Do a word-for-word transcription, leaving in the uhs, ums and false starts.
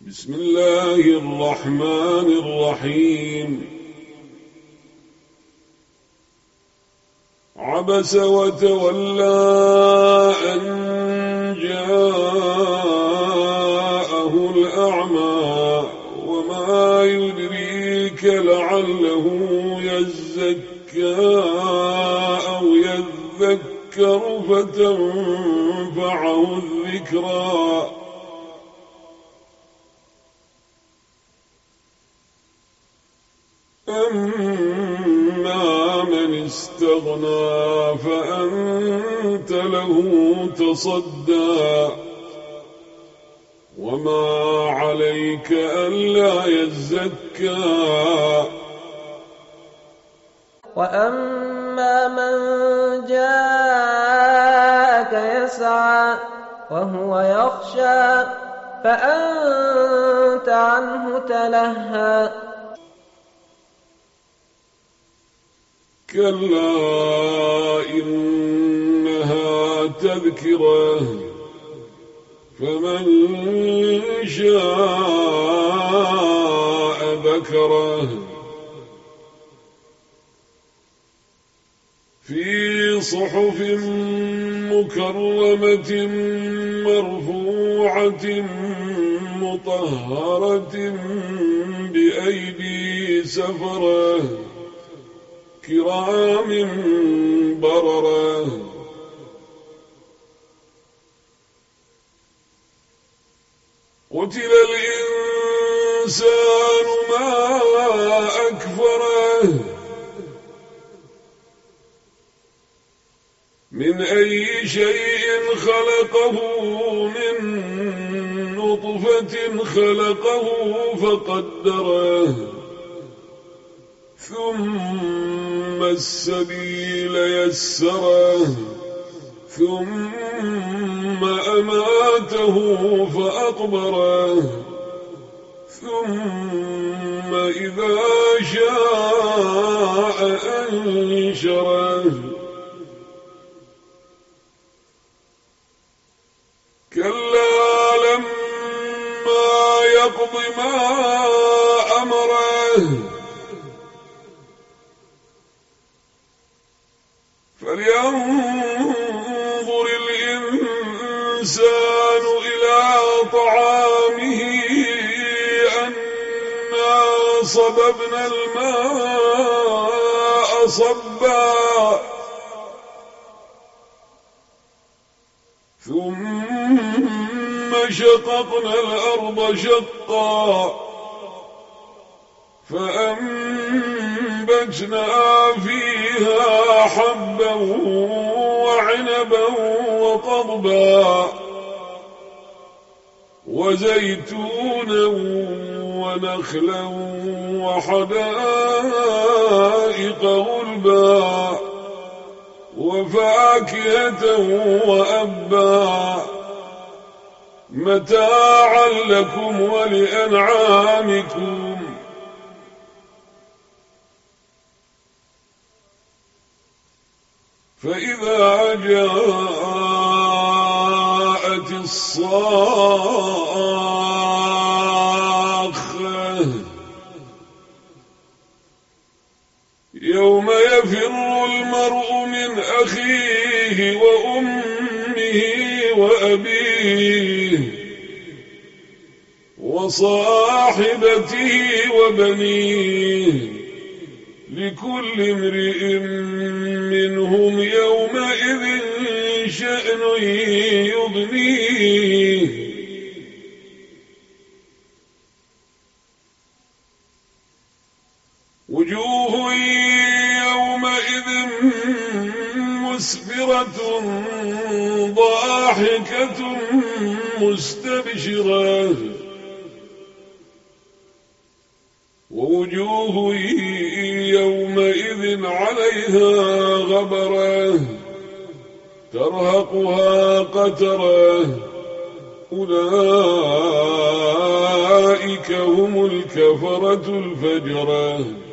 بسم الله الرحمن الرحيم. عبس وتولى أن جاءه الأعمى وما يدريك لعله يزكى أو يذكر فتنفعه الذكرى. أما من استغنى فأنت له تصدى وما عليك ألا يزكى. وأما من جاءك يسعى وهو يخشى فأنت عنه تلهى. كلا إنها تذكرة فمن شاء ذكره في صحف مكرمة مرفوعة مطهرة بأيدي سفرة كرام بررة. قتل الإنسان ما أكفره من أي شيء خلقه من نطفة خلقه فقدره ثم السبيل يسره ثم أماته فأقبره ثم إذا شاء أنشره. كلا لما يقض ما أمره فلينظر الإنسان إلى طعامه أنا صببنا الماء صبا ثم شققنا الأرض شقا فأنبتنا فيها حبا وعنبا وقضبا وزيتونا ونخلا وحدائق غلبا وفاكهة وأبا متاعا لكم ولأنعامكم. فإذا جاءت الصاخة يوم يفر المرء من أخيه وأمه وأبيه وصاحبته وبنيه لكل امرئ منهم يومئذ شأن يغنيه. وجوه يومئذ مسفرة ضاحكة مستبشرة ووجوه يومئذ عليها غبرة ترهقها قترة أولئك هم الكفرة الفجرة.